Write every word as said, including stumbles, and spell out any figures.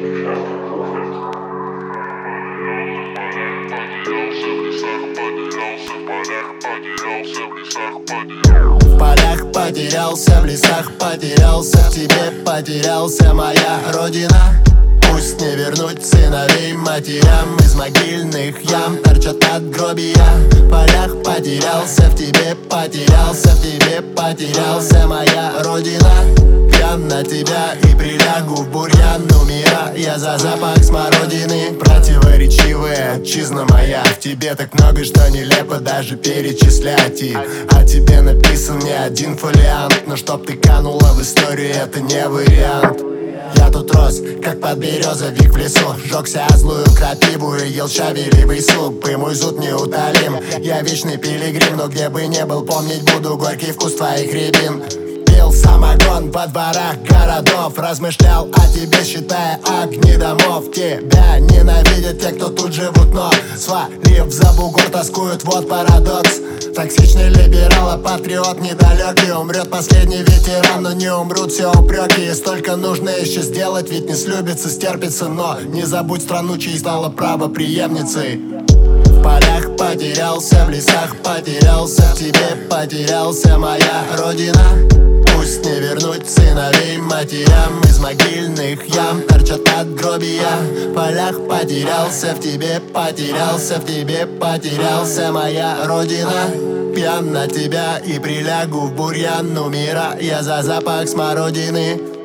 В полях потерялся, в лесах потерялся, в тебе потерялся, моя родина. Пусть не вернуть сыновей матерям, из могильных ям торчат надгробия. В полях потерялся, в тебе потерялся, в тебе потерялся, моя родина. Я на тебя и прилягу в бурьян у мира. Я за запах смородины. Противоречивая отчизна моя, в тебе так много, что нелепо даже перечислять. И о тебе написан не один фолиант, но чтоб ты канула в историю, это не вариант. Я тут рос, как подберезовик в лесу, жёгся о злую крапиву и ел шавелевый суп. И мой зуд неутолим, я вечный пилигрим, но где бы не был, помнить буду горький вкус твоих рябин. Пил самогон во дворах городов, размышлял о тебе, считая огни домов. Тебя ненавидят те, кто тут живут, но свалив за бугор, тоскуют, вот парадокс. Токсичный либерал, а патриот недалекий. Умрет последний ветеран, но не умрут все упреки. И столько нужно еще сделать, ведь не слюбится, стерпится. Но не забудь страну, чьей стала правопреемницей. В полях потерялся, в лесах потерялся, в тебе потерялся, моя родина. Пусть не вернуть сыновей матерям, из могильных ям торчат надгробия. В полях потерялся, в тебе потерялся, в тебе потерялся, моя родина. Пьян на тебя и прилягу в бурьян у мира. Я за запах смородины.